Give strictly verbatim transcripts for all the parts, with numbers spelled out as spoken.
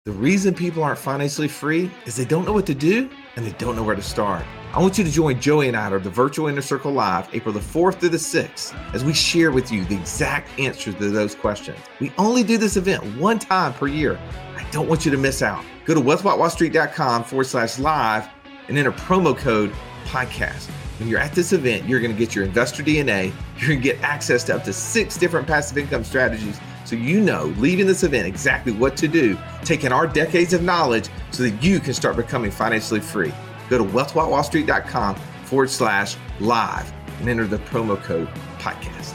The reason people aren't financially free is they don't know what to do and they don't know where to start. I want you to join Joey and I at the Virtual Inner Circle Live, April the fourth through the sixth, as we share with you the exact answers to those questions. We only do this event one time per year. I don't want you to miss out. Go to wealthwithoutwallstreet.com forward slash live and enter promo code podcast. When you're at this event, you're going to get your investor D N A. You're going to get access to up to six different passive income strategies. So you know, leaving this event, exactly what to do, taking our decades of knowledge so that you can start becoming financially free. Go to wealthwithoutwallstreet.com forward slash live and enter the promo code podcast.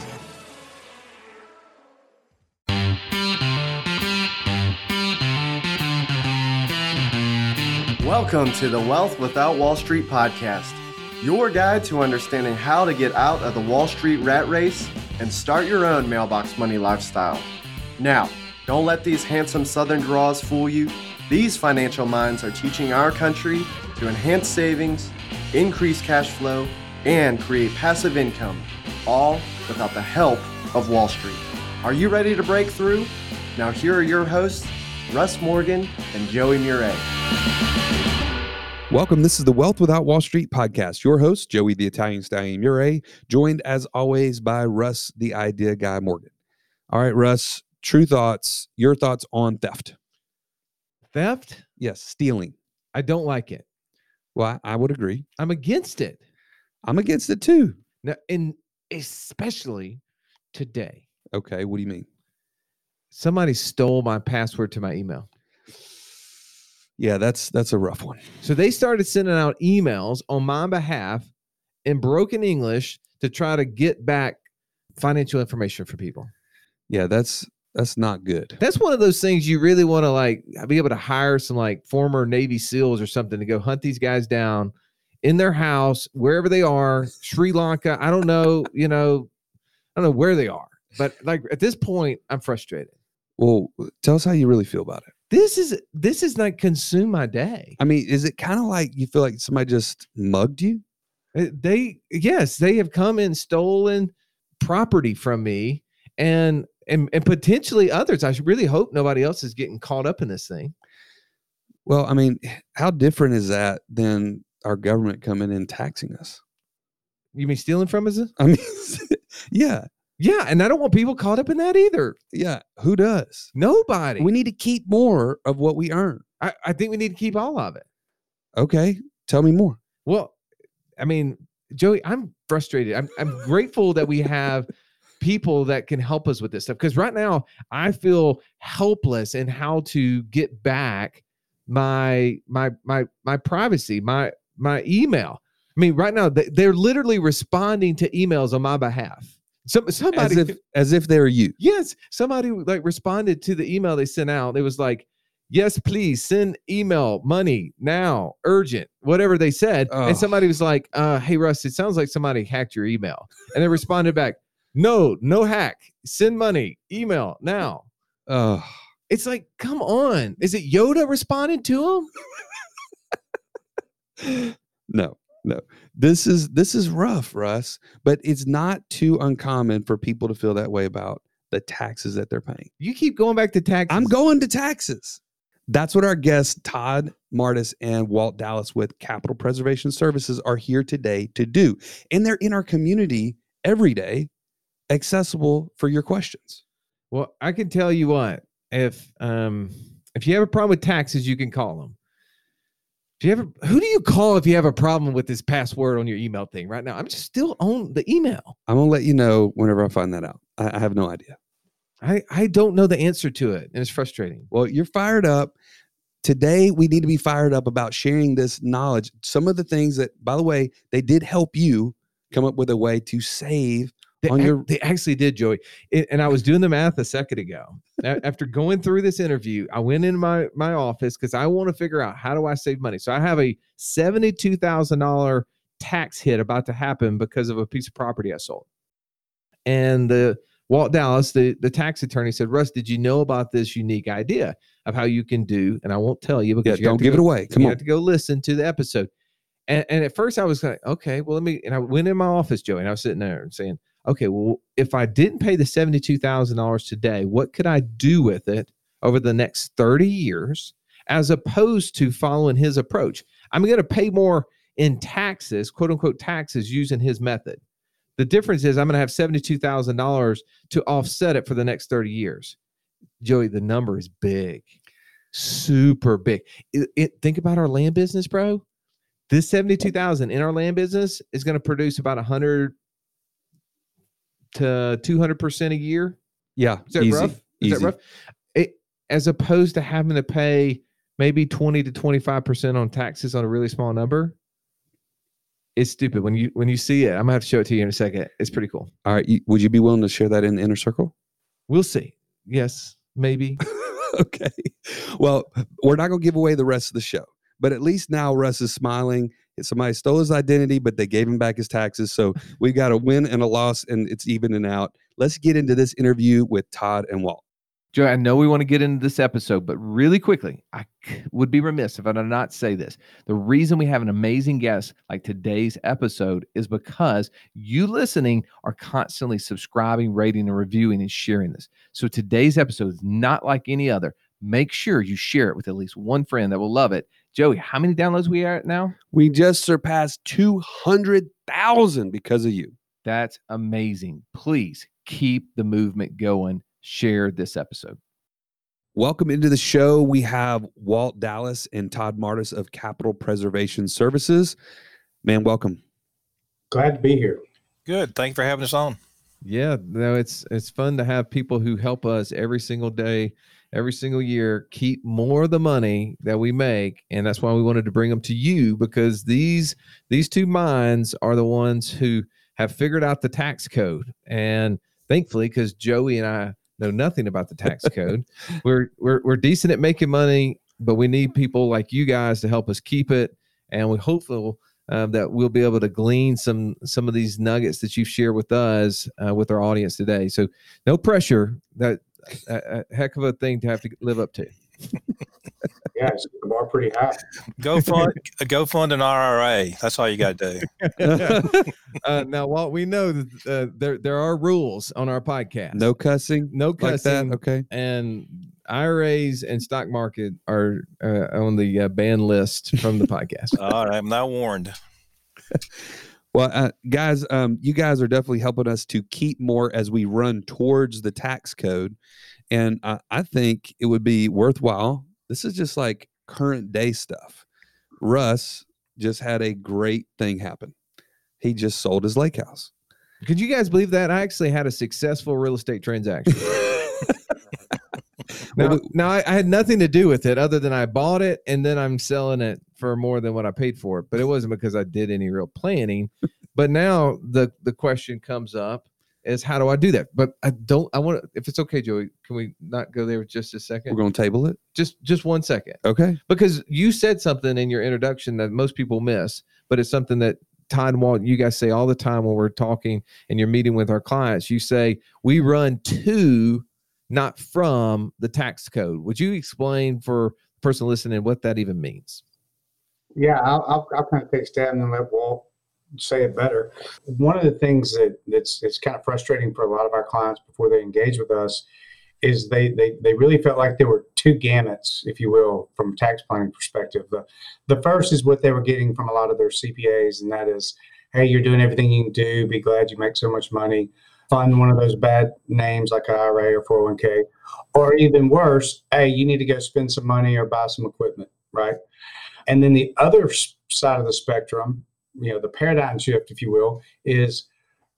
Welcome to the Wealth Without Wall Street podcast, your guide to understanding how to get out of the Wall Street rat race and start your own mailbox money lifestyle. Now, don't let these handsome Southern draws fool you. These financial minds are teaching our country to enhance savings, increase cash flow, and create passive income, all without the help of Wall Street. Are you ready to break through? Now here are your hosts, Russ Morgan and Joey Murray. Welcome. This is the Wealth Without Wall Street podcast. Your host, Joey the Italian Stallion Murray, joined as always by Russ the Idea Guy Morgan. All right, Russ, true thoughts, your thoughts on theft. Theft? Yes, stealing. I don't like it. Well, I, I would agree. I'm against it. I'm against it too. Now, and especially today. Okay, what do you mean? Somebody stole my password to my email. Yeah, that's that's a rough one. So they started sending out emails on my behalf in broken English to try to get back financial information for people. Yeah, that's that's not good. That's one of those things you really want to like be able to hire some like former Navy SEALs or something to go hunt these guys down in their house, wherever they are, Sri Lanka. I don't know, you know, I don't know where they are, but like at this point, I'm frustrated. Well, tell us how you really feel about it. This is this is like consume my day. I mean, is it kind of like you feel like somebody just mugged you? They yes, they have come and stolen property from me and and and potentially others. I really hope nobody else is getting caught up in this thing. Well, I mean, how different is that than our government coming in taxing us? You mean stealing from us? I mean, yeah. Yeah, and I don't want people caught up in that either. Yeah, who does? Nobody. We need to keep more of what we earn. I, I think we need to keep all of it. Okay, tell me more. Well, I mean, Joey, I'm frustrated. I'm I'm grateful that we have people that can help us with this stuff, because right now I feel helpless in how to get back my my my my privacy, my my email. I mean, right now they, they're literally responding to emails on my behalf. Some, somebody as if as if they're you. Yes, somebody like responded to the email they sent out. It was like, "Yes, please send email money now, urgent," whatever they said. Oh. And somebody was like, uh, "Hey, Russ, it sounds like somebody hacked your email." And they responded back, "No, no hack. Send money, email now." Oh, it's like, come on. Is it Yoda responding to him? No. No, this is this is rough, Russ, but it's not too uncommon for people to feel that way about the taxes that they're paying. You keep going back to taxes. I'm going to taxes. That's what our guests, Todd Martis and Walt Dallas with Capital Preservation Services, are here today to do. And they're in our community every day, accessible for your questions. Well, I can tell you what, if um, if you have a problem with taxes, you can call them. Do you ever, who do you call if you have a problem with this password on your email thing right now? I'm just still on the email. I'm going to let you know whenever I find that out. I, I have no idea. I, I don't know the answer to it, and it's frustrating. Well, you're fired up. Today, we need to be fired up about sharing this knowledge. Some of the things that, by the way, they did help you come up with a way to save They, on your. they actually did, Joey. It, and I was doing the math a second ago. After going through this interview, I went in my, my office because I want to figure out, how do I save money? So I have a seventy-two thousand dollars tax hit about to happen because of a piece of property I sold. And the Walt Dallas, the, the tax attorney, said, "Russ, did you know about this unique idea of how you can do?" And I won't tell you because Yeah, you don't give go, it away. Come you on. have to go listen to the episode. And, and at first I was like, okay, well, let me, and I went in my office, Joey, and I was sitting there and saying, okay, well, if I didn't pay the seventy-two thousand dollars today, what could I do with it over the next thirty years as opposed to following his approach. I'm going to pay more in taxes, quote unquote taxes, using his method. The difference is I'm going to have seventy-two thousand dollars to offset it for the next thirty years. Joey, the number is big, super big. It, it, think about our land business, bro. This seventy-two thousand in our land business is going to produce about one hundred to two hundred percent a year. Yeah. Is that easy, rough? Is easy. that rough? It, as opposed to having to pay maybe twenty to twenty-five percent on taxes on a really small number. It's stupid. When you when you see it, I'm gonna have to show it to you in a second. It's pretty cool. All right. You, would you be willing to share that in the inner circle? We'll see. Yes, maybe. Okay. Well, we're not going to give away the rest of the show, but at least now Russ is smiling. Somebody stole his identity, but they gave him back his taxes. So we got a win and a loss, and it's evening out. Let's get into this interview with Todd and Walt. Joe, I know we want to get into this episode, but really quickly, I would be remiss if I did not say this. The reason we have an amazing guest like today's episode is because you listening are constantly subscribing, rating, and reviewing and sharing this. So today's episode is not like any other. Make sure you share it with at least one friend that will love it. Joey, how many downloads we are at now? We just surpassed two hundred thousand because of you. That's amazing. Please keep the movement going. Share this episode. Welcome into the show. We have Walt Dallas and Todd Martis of Capital Preservation Services. Man, welcome. Glad to be here. Good. Thank you for having us on. Yeah, no, it's it's fun to have people who help us every single day, every single year, keep more of the money that we make. And that's why we wanted to bring them to you, because these these two minds are the ones who have figured out the tax code. And thankfully, because Joey and I know nothing about the tax code, we're we're we're decent at making money, but we need people like you guys to help us keep it. And we hopefully uh, that we'll be able to glean some some of these nuggets that you've shared with us uh, with our audience today. So no pressure. That a, a heck of a thing to have to live up to. Yeah, it's the bar pretty high. Go fund, go fund an R R A. That's all you got to do. uh, now, Walt, we know that uh, there there are rules on our podcast. No cussing, no cussing. Like that. Okay, and I R As and stock market are uh, on the uh, ban list from the podcast. All right, I'm now warned. Well, uh, guys, um, you guys are definitely helping us to keep more as we run towards the tax code. And I, I think it would be worthwhile. This is just like current day stuff. Russ just had a great thing happen. He just sold his lake house. Could you guys believe that? I actually had a successful real estate transaction. Now, well, now I, I had nothing to do with it other than I bought it and then I'm selling it for more than what I paid for it. But it wasn't because I did any real planning. But now the the question comes up is, how do I do that? But I don't. I want to. If it's okay, Joey, can we not go there just a second? We're going to table it. Just just one second. Okay. Because you said something in your introduction that most people miss, but it's something that Todd and Walt, you guys say all the time when we're talking and you're meeting with our clients. You say we run to, not from, the tax code. Would you explain for the person listening what that even means? Yeah, I'll, I'll, I'll kind of take a stab and then let Walt say it better. One of the things that that's it's kind of frustrating for a lot of our clients before they engage with us is they they they really felt like there were two gamuts, if you will, from a tax planning perspective. The, the first is what they were getting from a lot of their C P As, and that is, hey, you're doing everything you can do. Be glad you make so much money. Fund one of those bad names like I R A or four oh one k. Or even worse, hey, you need to go spend some money or buy some equipment, right? And then the other side of the spectrum, you know, the paradigm shift, if you will, is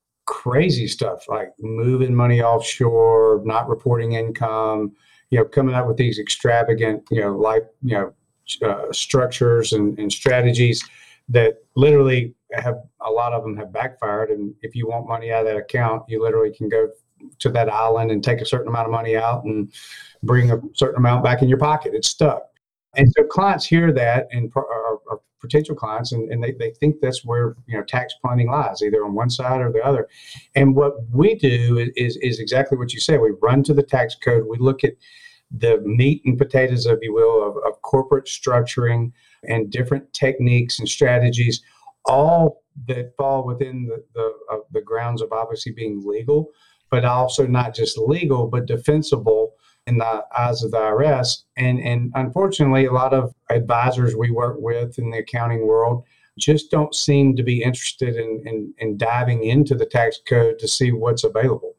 crazy stuff like moving money offshore, not reporting income, you know, coming up with these extravagant, you know, like, you know, uh, structures and, and strategies that literally have, a lot of them have backfired. And if you want money out of that account, you literally can go to that island and take a certain amount of money out and bring a certain amount back in your pocket. It's stuck. And so clients hear that, and are, are potential clients, and, and they, they think that's where, you know, tax planning lies, either on one side or the other. And what we do is, is exactly what you say. We run to the tax code. We look at the meat and potatoes, if you will, of, of corporate structuring and different techniques and strategies, all that fall within the, the, uh, the grounds of obviously being legal, but also not just legal, but defensible in the eyes of the I R S. And, and unfortunately, a lot of advisors we work with in the accounting world just don't seem to be interested in, in, in diving into the tax code to see what's available.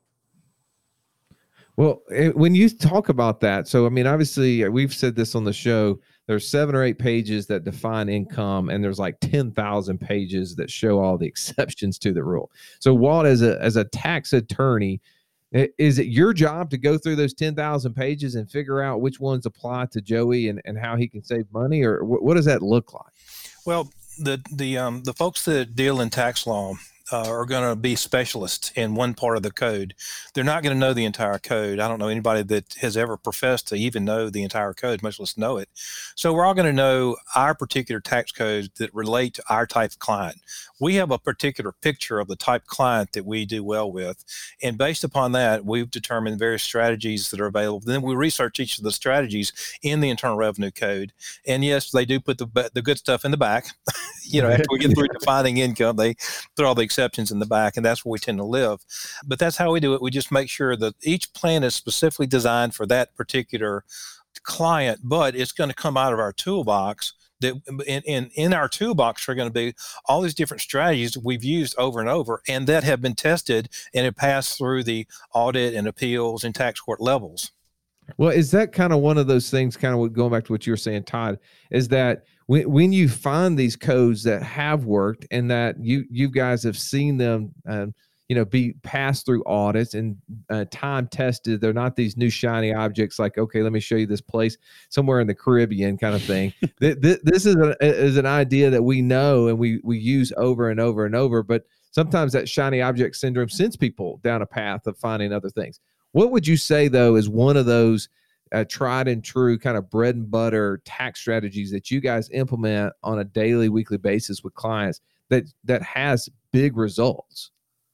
Well, when you talk about that, so I mean, obviously, we've said this on the show. There's seven or eight pages that define income, and there's like ten thousand pages that show all the exceptions to the rule. So, Walt, as a as a tax attorney, is it your job to go through those ten thousand pages and figure out which ones apply to Joey and, and how he can save money, or what, what does that look like? Well, the the um, the folks that deal in tax law uh, are going to be specialists in one part of the code. They're not going to know the entire code. I don't know anybody that has ever professed to even know the entire code, much less know it. So we're all going to know our particular tax codes that relate to our type of client. We have a particular picture of the type of client that we do well with. And based upon that, we've determined various strategies that are available. Then we research each of the strategies in the Internal Revenue Code. And yes, they do put the the good stuff in the back. You know, after we get through defining income, they throw all the exceptions in the back, and that's where we tend to live. But that's how we do it. We just make sure that each plan is specifically designed for that particular client, but it's going to come out of our toolbox. That in, in, in our toolbox are going to be all these different strategies that we've used over and over and that have been tested and have passed through the audit and appeals and tax court levels. Well, is that kind of one of those things, kind of going back to what you were saying, Todd, is that when, when you find these codes that have worked and that you, you guys have seen them, um, you know, be passed through audits and uh, time tested. They're not these new shiny objects like, okay, let me show you this place somewhere in the Caribbean kind of thing. this, this is, a, is an idea that we know and we, we use over and over and over, but sometimes that shiny object syndrome sends people down a path of finding other things. What would you say, though, is one of those uh, tried and true kind of bread and butter tax strategies that you guys implement on a daily, weekly basis with clients that that has big results?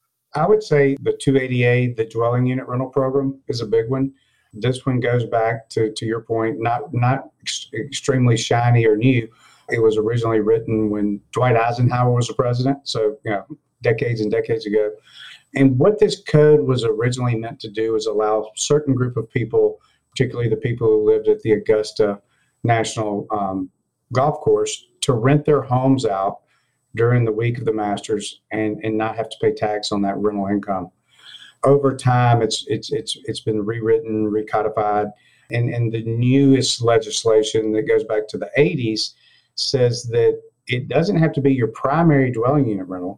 I would say the two eighty-A, the dwelling unit rental program, is a big one. This one goes back to, to your point, not not ex- extremely shiny or new. It was originally written when Dwight Eisenhower was the president, so you know, decades and decades ago. And what this code was originally meant to do is allow a certain group of people, particularly the people who lived at the Augusta National um, Golf Course, to rent their homes out during the week of the Masters and, and not have to pay tax on that rental income. Over time, it's it's it's it's been rewritten, recodified, and, and the newest legislation that goes back to the eighties says that it doesn't have to be your primary dwelling unit rental,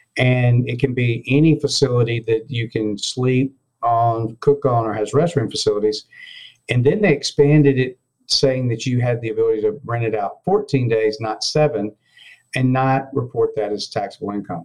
and it can be any facility that you can sleep on, cook on, or has restroom facilities. And then they expanded it, saying that you had the ability to rent it out fourteen days, not seven, and not report that as taxable income.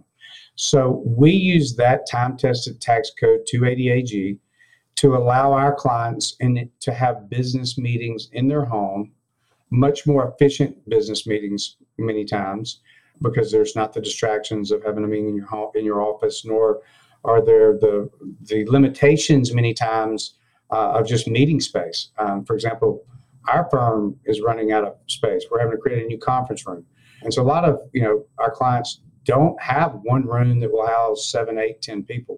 So we use that time-tested tax code two eighty A G to allow our clients in, to have business meetings in their home, much more efficient business meetings many times, because there's not the distractions of having a meeting in your home, in your office, nor are there the the limitations many times uh, of just meeting space. Um, for example, our firm is running out of space. We're having to create a new conference room. And so a lot of, you know, our clients don't have one room that will house seven, eight, ten people.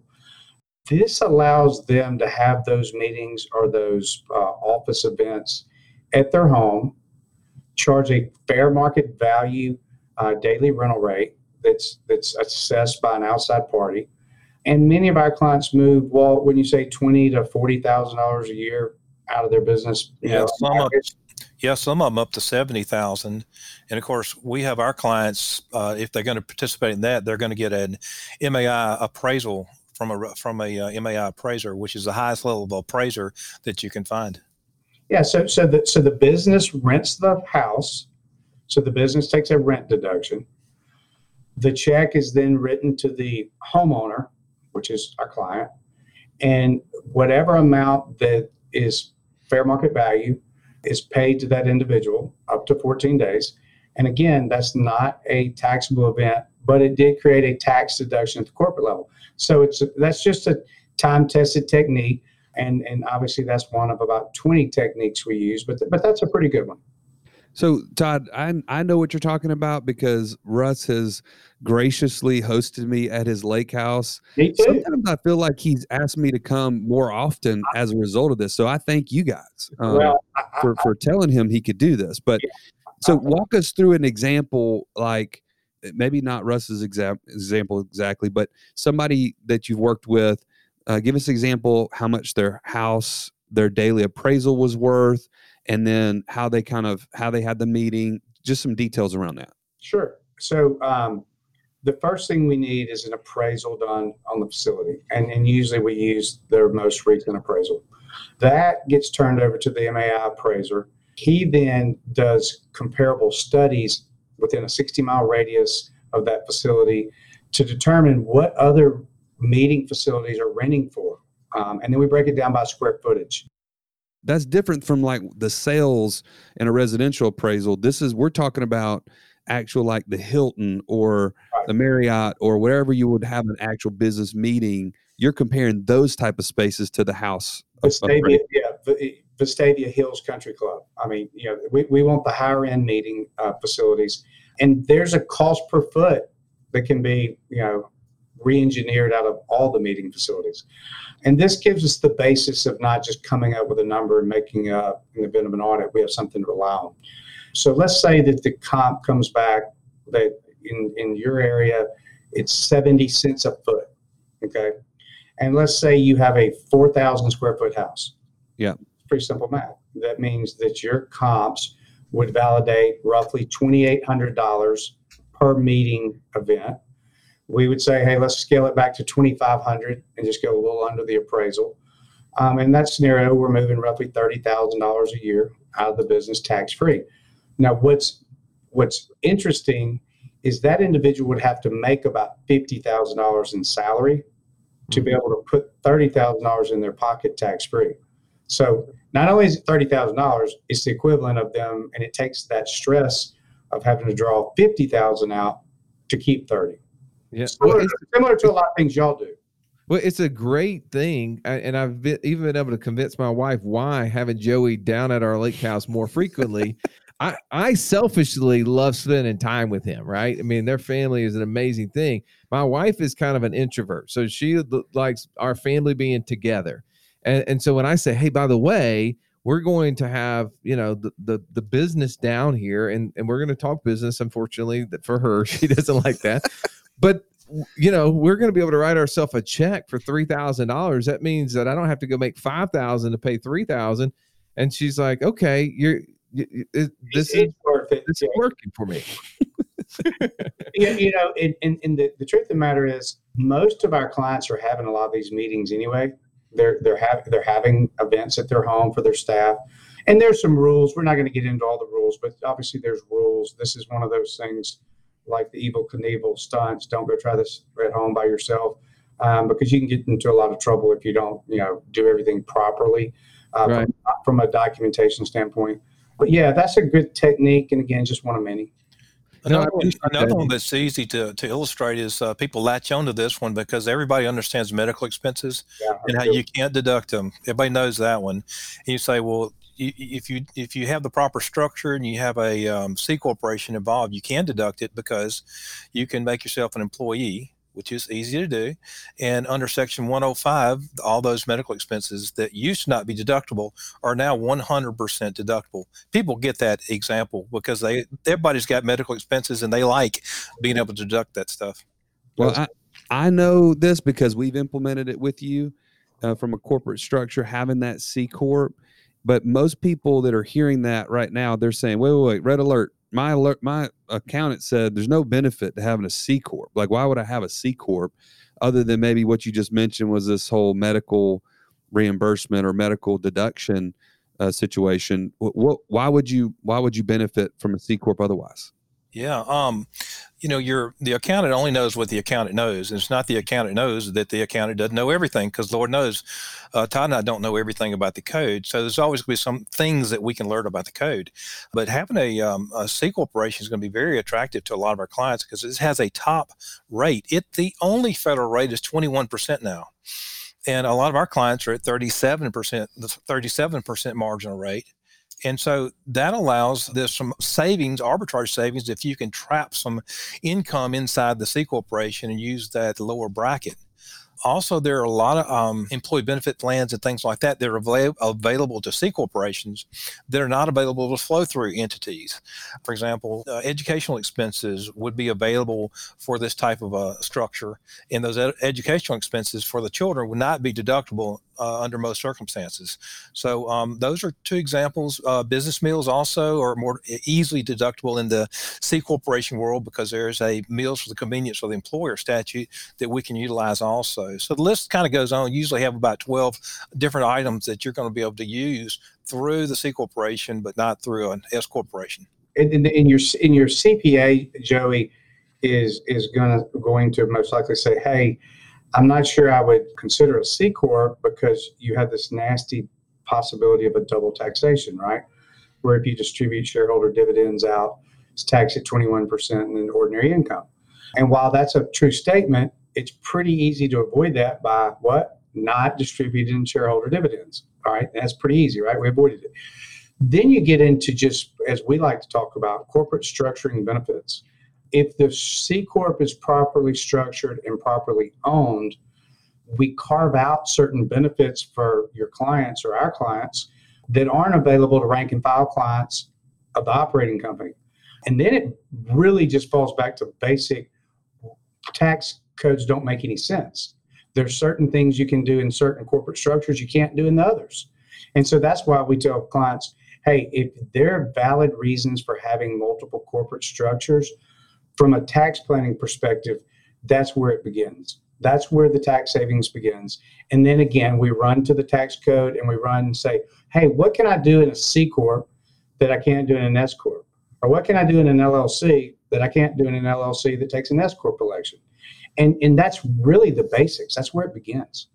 This allows them to have those meetings or those uh, office events at their home, charge a fair market value uh, daily rental rate that's that's assessed by an outside party. And many of our clients move, well, when you say twenty to forty thousand dollars a year out of their business, you Yeah, know, some of, yeah, some of them up to seventy thousand. And of course, we have our clients, uh, if they're going to participate in that, they're going to get an M A I appraisal from a from a uh, M A I appraiser, which is the highest level of appraiser that you can find. Yeah, so so the so the business rents the house, so the business takes a rent deduction. The check is then written to the homeowner, which is our client, and whatever amount that is fair market value is paid to that individual up to fourteen days. And again, that's not a taxable event, but it did create a tax deduction at the corporate level. So it's that's just a time-tested technique, and and obviously that's one of about twenty techniques we use, but but that's a pretty good one. So, Todd, I I know what you're talking about because Russ has graciously hosted me at his lake house. Me too. Sometimes I feel like he's asked me to come more often as a result of this. So I thank you guys um, well, I, for, for telling him he could do this. But so walk us through an example, like maybe not Russ's exa- example exactly, but somebody that you've worked with. Uh, give us an example how much their house, their daily appraisal was worth, and then how they kind of how they had the meeting. Just some details around that. Sure. So um, the first thing we need is an appraisal done on the facility, and, and usually we use their most recent appraisal. That gets turned over to the M A I appraiser. He then does comparable studies within a sixty mile radius of that facility to determine what other meeting facilities are renting for. Um, and then we break it down by square footage. That's different from like the sales and a residential appraisal. This is, we're talking about actual, like the Hilton or Right. the Marriott or wherever you would have an actual business meeting. You're comparing those type of spaces to the house. of- of Vestavia, rate. yeah, V- Vestavia Hills Country Club. I mean, you know, we, we want the higher end meeting uh, facilities, and there's a cost per foot that can be, you know, re-engineered out of all the meeting facilities. And this gives us the basis of not just coming up with a number and making up in the event of an audit, we have something to rely on. So let's say that the comp comes back that in, in your area, it's seventy cents a foot. Okay. And let's say you have a four thousand square foot house. Yeah. It's pretty simple math. That means that your comps would validate roughly twenty-eight hundred dollars per meeting event. We would say, hey, let's scale it back to twenty-five hundred and just go a little under the appraisal. Um, in that scenario, we're moving roughly thirty thousand dollars a year out of the business tax-free. Now, what's what's interesting is that individual would have to make about fifty thousand dollars in salary to be able to put thirty thousand dollars in their pocket tax-free. So not only is it thirty thousand dollars, it's the equivalent of them, and it takes that stress of having to draw fifty thousand dollars out to keep thirty. Yeah. Similar, Well, it's, similar to a lot of things y'all do. well, it's a great thing. a- And I've been, even been able to convince my wife why having Joey down at our lake house more frequently. I, I selfishly love spending time with him, right? I mean, their family is an amazing thing. My wife is kind of an introvert, so she l- likes our family being together. And, and so when I say, hey, by the way, we're going to have, you know, the, the, the business down here, and, and we're going to talk business, unfortunately, that for her, she doesn't like that. But, you know, we're going to be able to write ourselves a check for three thousand dollars. That means that I don't have to go make five thousand dollars to pay three thousand dollars. And she's like, okay, you're, you, it, this is, It's worth it. this Yeah. is working for me. you, you know, and, and, and the, the truth of the matter is most of our clients are having a lot of these meetings anyway. They're, they're, have, they're having events at their home for their staff. And there's some rules. We're not going to get into all the rules, but obviously there's rules. This is one of those things like the Evel Knievel stunts. Don't go try this at home by yourself um, because you can get into a lot of trouble if you don't, you know, do everything properly uh, Right. from, from a documentation standpoint. But yeah, that's a good technique. And again, just one of many. No, I Another, one, appreciate another that. one that's easy to, to illustrate is uh, people latch onto this one because everybody understands medical expenses Yeah, and how you can't deduct them. Everybody knows that one. And you say, well, you, if you if you have the proper structure and you have a um, C corporation involved, you can deduct it because you can make yourself an employee, which is easy to do. And under Section one oh five, all those medical expenses that used to not be deductible are now one hundred percent deductible. People get that example because they everybody's got medical expenses and they like being able to deduct that stuff. Well, I, I know this because we've implemented it with you uh, from a corporate structure, having that C Corp. But most people that are hearing that right now, they're saying, wait, wait, wait, red alert. My alert, my accountant said there's no benefit to having a C Corp. Like, why would I have a C Corp other than maybe what you just mentioned was this whole medical reimbursement or medical deduction uh, situation? What, what, why would you, why would you benefit from a C Corp otherwise? Yeah. Um, you know, you're the accountant only knows what the accountant knows. And it's not the accountant knows that the accountant doesn't know everything because Lord knows uh, Todd and I don't know everything about the code. So there's always going to be some things that we can learn about the code. But having a, um, a C corporation is going to be very attractive to a lot of our clients because it has a top rate. It the only federal rate is twenty-one percent now. And a lot of our clients are at thirty-seven percent, the thirty-seven percent marginal rate. And so that allows there's some savings, arbitrage savings, if you can trap some income inside the C corporation and use that lower bracket. Also, there are a lot of um, employee benefit plans and things like that that are avail- available to C corporations that are not available to flow-through entities. For example, uh, educational expenses would be available for this type of a structure, and those ed- educational expenses for the children would not be deductible uh, under most circumstances. So um, those are two examples. Uh, business meals also are more easily deductible in the C corporation world because there's a meals for the convenience of the employer statute that we can utilize also. So the list kind of goes on. You usually have about twelve different items that you're going to be able to use through the C corporation, but not through an S corporation. In, in, in your in your C P A, Joey is is gonna going to most likely say, "Hey, I'm not sure I would consider a C corp because you have this nasty possibility of a double taxation, right? Where if you distribute shareholder dividends out, it's taxed at twenty-one percent in ordinary income." And while that's a true statement, it's pretty easy to avoid that by what? Not distributing shareholder dividends. All right. That's pretty easy, right? We avoided it. Then you get into just, as we like to talk about, corporate structuring benefits. If the C Corp is properly structured and properly owned, we carve out certain benefits for your clients or our clients that aren't available to rank and file clients of the operating company. And then it really just falls back to basic tax codes don't make any sense. There's certain things you can do in certain corporate structures you can't do in the others. And so that's why we tell clients, hey, if there are valid reasons for having multiple corporate structures, from a tax planning perspective, that's where it begins. That's where the tax savings begins. And then again, we run to the tax code and we run and say, hey, what can I do in a C Corp that I can't do in an S Corp? Or what can I do in an L L C that I can't do in an L L C that takes an S Corp election? And and that's really the basics. That's where it begins.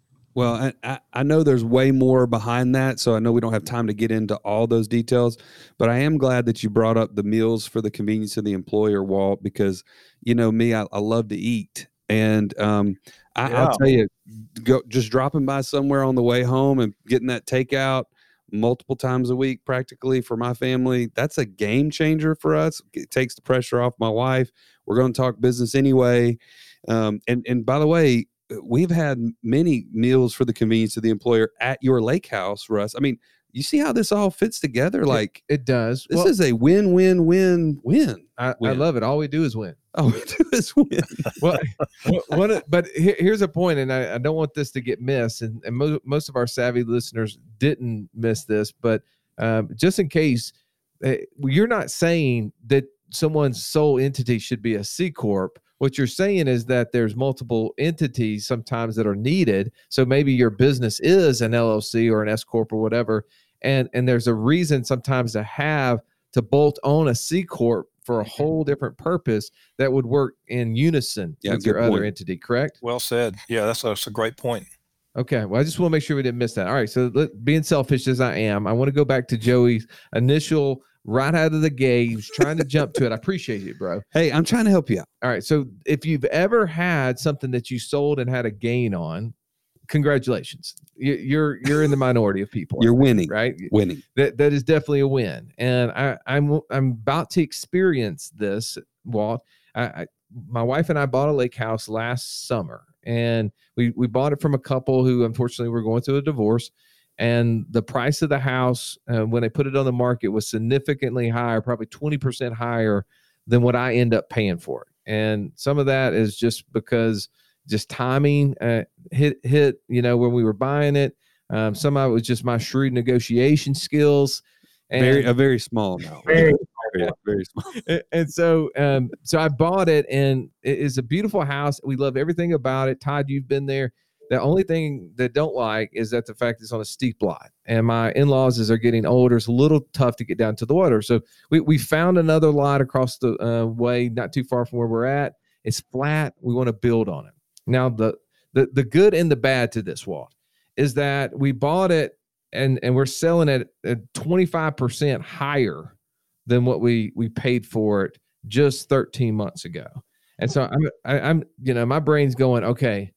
Well, I, I know there's way more behind that, so I know we don't have time to get into all those details, but I am glad that you brought up the meals for the convenience of the employer, Walt, because, you know, me, I, I love to eat. And um, I, Yeah. I'll tell you, go, just dropping by somewhere on the way home and getting that takeout multiple times a week practically for my family, that's a game changer for us. It takes the pressure off my wife. We're going to talk business anyway. Um, and, and by the way, we've had many meals for the convenience of the employer at your lake house, Russ. I mean, you see how this all fits together? Like it, it does. This well, is a win, win, win, win. I, win. I love it. All we do is win. All we do is win. well, one, but here, here's a point, and I, I don't want this to get missed. And, and mo- most of our savvy listeners didn't miss this, but um, just in case, uh, you're not saying that someone's sole entity should be a C Corp. What you're saying is that there's multiple entities sometimes that are needed. So maybe your business is an L L C or an S Corp or whatever. And, and there's a reason sometimes to have to bolt on a C Corp for a whole different purpose that would work in unison Yeah, with your good other point. entity, correct? Well said. Yeah, that's a, that's a great point. Okay. Well, I just want to make sure we didn't miss that. All right. So let, being selfish as I am, I want to go back to Joey's initial right out of the gate. He was trying to jump to it. I appreciate it, bro. Hey, I'm trying to help you out. All right. So if you've ever had something that you sold and had a gain on, congratulations. You, you're you're in the minority of people. You're winning, right? Winning. That that is definitely a win. And I, I'm I'm about to experience this, Walt. I, I my wife and I bought a lake house last summer, and we we bought it from a couple who unfortunately were going through a divorce. And the price of the house, uh, when they put it on the market, was significantly higher, probably twenty percent higher than what I end up paying for it. And some of that is just because just timing uh, hit, hit, you know, when we were buying it. Um, some of it was just my shrewd negotiation skills. And, Very a very small amount. Very, very, very small. and, and so, um, so I bought it, and it is a beautiful house. We love everything about it. Todd, you've been there. The only thing they don't like is that the fact it's on a steep lot, and my in-laws, as they're getting older, it's a little tough to get down to the water. So we, we found another lot across the uh, way, not too far from where we're at. It's flat. We want to build on it. Now, the, the, the good and the bad to this, Walt, is that we bought it and, and we're selling it at twenty-five percent higher than what we, we paid for it just thirteen months ago. And so I'm, I, I'm, you know, my brain's going, okay,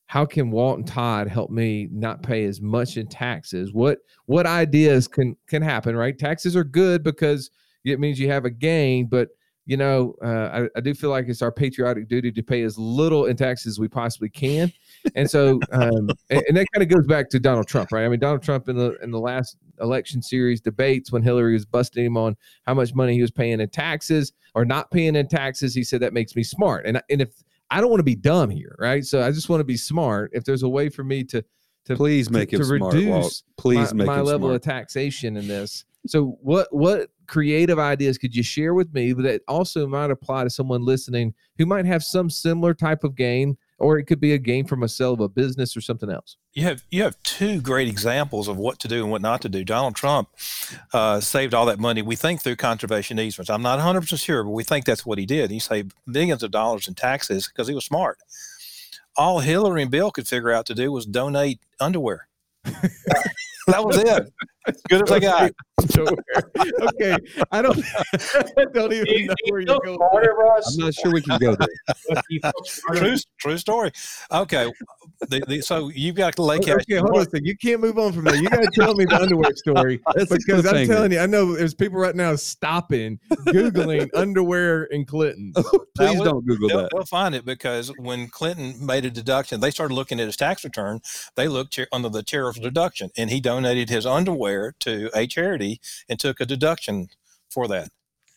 how can Walt and Todd help me not pay as much in taxes? What what ideas can can happen, right? Taxes are good because it means you have a gain, but you know, uh, I, I do feel like it's our patriotic duty to pay as little in taxes as we possibly can. And so, um, and, and that kind of goes back to Donald Trump, right? I mean, Donald Trump in the in the last election series debates, when Hillary was busting him on how much money he was paying in taxes or not paying in taxes, he said that makes me smart. And and if I don't want to be dumb here, right? So I just want to be smart. If there's a way for me to to please make to, him to smart, reduce Walt. Please my, make my him level smart. of taxation in this. So what what creative ideas could you share with me that also might apply to someone listening who might have some similar type of gain, or it could be a gain from a sale of a business or something else? You have you have two great examples of what to do and what not to do. Donald Trump uh, saved all that money, we think, through conservation easements. I'm not one hundred percent sure, but we think that's what he did. He saved millions of dollars in taxes because he was smart. All Hillary and Bill could figure out to do was donate underwear. That was it. As good as I got. Okay, I don't, I don't even You- know you where feel you're going. smarter, Russ? I'm not sure we can go there. You feel smarter? True, true story. Okay, the, the, so you've got the lake house. Okay, hold on a second. You can't move on from that. You got to tell me the underwear story That's a because I'm cliffhanger. telling you, I know there's people right now stopping, Googling underwear in Clinton. Please will- don't Google They'll, that. they'll find it because when Clinton made a deduction, they started looking at his tax return. They looked cha- under the charitable deduction, and he donated his underwear to a charity and took a deduction for that.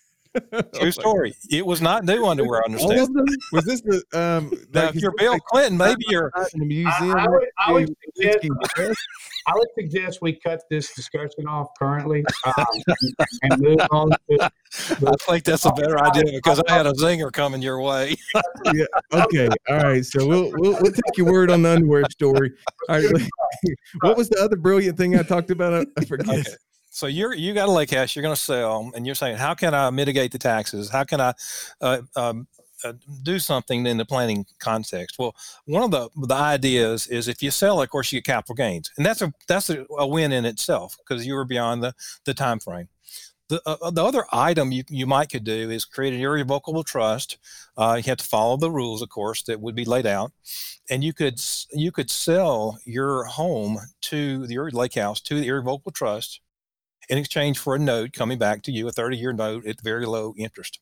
True story. It was not new underwear, I All understand. of them? Was this the um? Now, like, if you're Bill Clinton, maybe you're. in the museum? I, I would, I, would suggest, Whiskey. I would suggest we cut this discussion off currently um, and move on to I think that's a better idea because I had a zinger coming your way. Yeah. Okay. All right. So we'll we'll, we'll take your word on the underwear story. All right. What was the other brilliant thing I talked about? I, I forget. Okay. So you're you got a lake house you're going to sell, and you're saying, how can I mitigate the taxes? How can I uh, um, uh, do something in the planning context? Well, one of the the ideas is if you sell it, of course, you get capital gains, and that's a that's a, a win in itself because you were beyond the the time frame. The uh, the other item you you might could do is create an irrevocable trust. Uh, you have to follow the rules, of course, that would be laid out, and you could s- you could sell your home to the your lake house to the irrevocable trust in exchange for a note coming back to you, a thirty-year note at very low interest.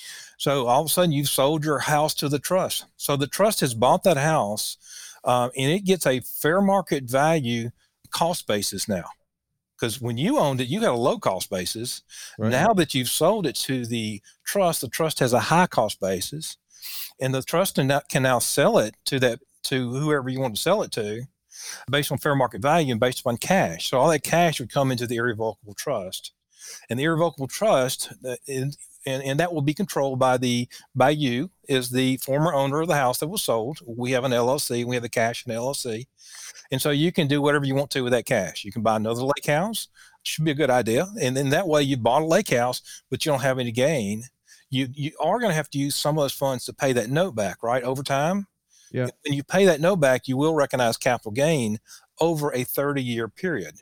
So all of a sudden, you've sold your house to the trust. So the trust has bought that house, uh, and it gets a fair market value cost basis now. Because when you owned it, you had a low cost basis. Right. Now that you've sold it to the trust, the trust has a high cost basis, and the trust can now, can now sell it to that to whoever you want to sell it to, based on fair market value and based upon cash. So all that cash would come into the irrevocable trust, and the irrevocable trust, uh, is, and, and that will be controlled by the by you as the former owner of the house that was sold. We have an L L C, we have the cash in L L C, and so you can do whatever you want to with that cash. You can buy another lake house. Should be a good idea, and then that way you bought a lake house, but you don't have any gain. You you are going to have to use some of those funds to pay that note back, right, over time. Yeah. When you pay that note back, you will recognize capital gain over a thirty-year period.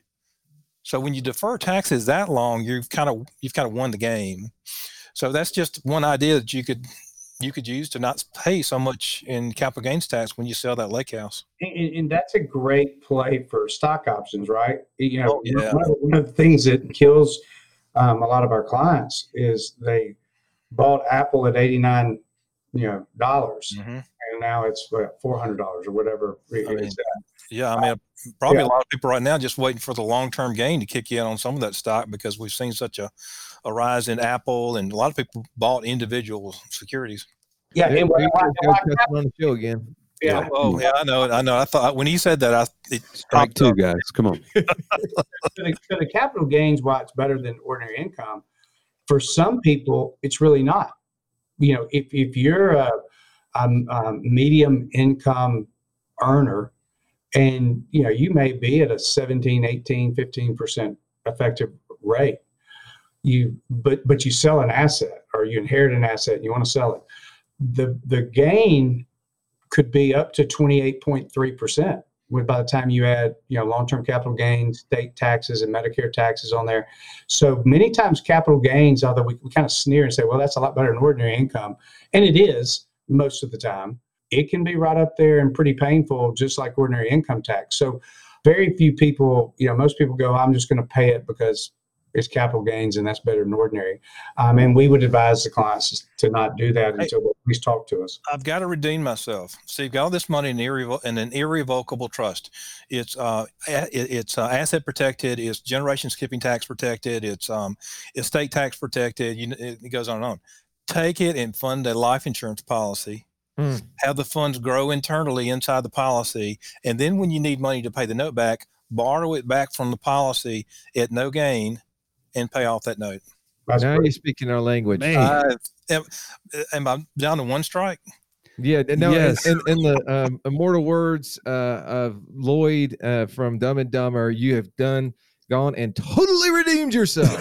So when you defer taxes that long, you've kind of you've kind of won the game. So that's just one idea that you could you could use to not pay so much in capital gains tax when you sell that lake house. And, and that's a great play for stock options, right? You know, Oh, yeah. one, of the, one of the things that kills um, a lot of our clients is they bought Apple at eighty-nine, you know, dollars, Mm-hmm. and now it's what, four hundred dollars or whatever it I mean, is. Yeah, I mean, probably Yeah. a lot of people right now just waiting for the long-term gain to kick in on some of that stock because we've seen such a, a rise in Apple, and a lot of people bought individual securities. Yeah, Hey, and we what- can what- catch him on the show again. yeah. Oh, yeah, I know, I know. I thought when he said that, I it Strike popped two, up. guys. Come on. So the, so the capital gains, why it's better than ordinary income, for some people, it's really not. You know, if, if you're a, a, a medium income earner and, you know, you may be at a seventeen, eighteen, fifteen percent effective rate, you, but, but you sell an asset or you inherit an asset and you want to sell it. The, the gain could be up to twenty-eight point three percent. With by the time you add, you know, long-term capital gains, state taxes, and Medicare taxes on there. So many times capital gains, although we, we kind of sneer and say, well, that's a lot better than ordinary income. And it is most of the time. it can be right up there and pretty painful, just like ordinary income tax. So very few people, you know, most people go, I'm just going to pay it because it's capital gains and that's better than ordinary. Um, and we would advise the clients to not do that until they at least talk to us. I've got to redeem myself. So you've got all this money in, irrevo- in an irrevocable trust. It's uh, it, it's uh, asset protected. It's generation skipping tax protected. It's um, estate tax protected. You, it goes on and on. Take it and fund a life insurance policy. Hmm. Have the funds grow internally inside the policy, and then when you need money to pay the note back, borrow it back from the policy at no gain, and pay off that note. That's now great. You're speaking our language. Uh, am, am I down to one strike? Yeah. No, yes. In, in the um, immortal words uh, of Lloyd uh, from Dumb and Dumber, you have done, gone and totally redeemed yourself.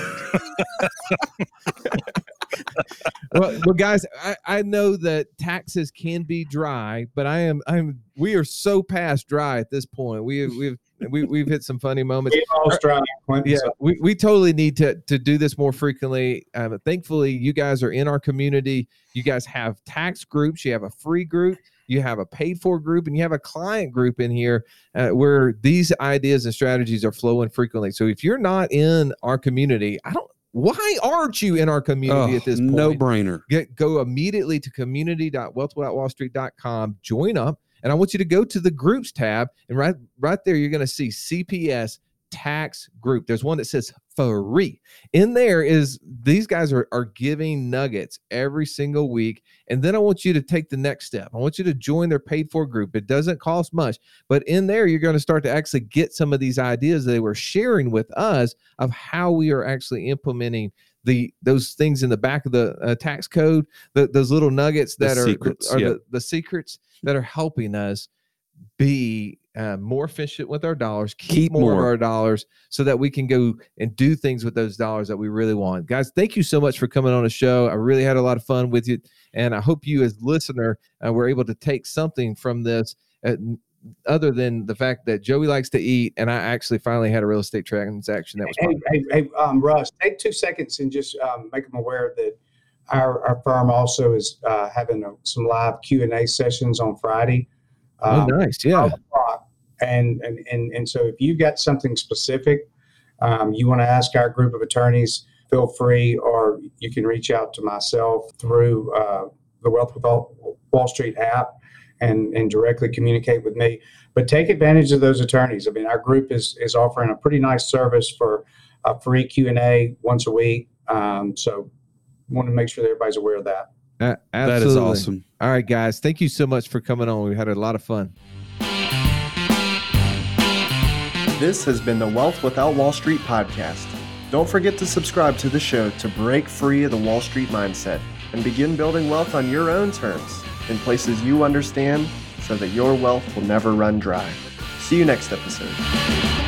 well, well, guys, I, I know that taxes can be dry, but I am I'm we are so past dry at this point. We we've we, we've hit some funny moments. Dry, yeah, we, we totally need to to do this more frequently. Um, thankfully, you guys are in our community. You guys have tax groups. You have a free group. You have a paid for group, and you have a client group in here uh, where these ideas and strategies are flowing frequently. So if you're not in our community, I don't. Why aren't you in our community oh, at this point? No brainer. Get, go immediately to community dot wealth without wall street dot com, join up, and I want you to go to the groups tab, and right, right there, you're going to see C P S tax group. There's one that says free. In there is, these guys are, are giving nuggets every single week. And then I want you to take the next step. I want you to join their paid for group. It doesn't cost much, but in there, you're going to start to actually get some of these ideas they were sharing with us of how we are actually implementing the those things in the back of the uh, tax code, the, those little nuggets that the are, secrets, are yeah. the, the secrets that are helping us be uh, more efficient with our dollars, keep, keep more, more of our dollars so that we can go and do things with those dollars that we really want. Guys, thank you so much for coming on the show. I really had a lot of fun with you. And I hope you as listener uh, were able to take something from this uh, other than the fact that Joey likes to eat. And I actually finally had a real estate transaction that was Hey, hey, hey um, Russ, take two seconds and just um, make them aware that our, our firm also is uh, having a, some live Q and A sessions on Friday. Um, oh, nice. Yeah. And, and, and, and so if you've got something specific, um, you want to ask our group of attorneys, feel free, or you can reach out to myself through uh, the Wealth Without Wall Street app and, and directly communicate with me. But take advantage of those attorneys. I mean, our group is, is offering a pretty nice service for a free Q and A once a week. Um, so want to make sure that everybody's aware of that. Uh, that is awesome. All right, guys. Thank you so much for coming on. We had a lot of fun. This has been the Wealth Without Wall Street podcast. Don't forget to subscribe to the show to break free of the Wall Street mindset and begin building wealth on your own terms in places you understand so that your wealth will never run dry. See you next episode.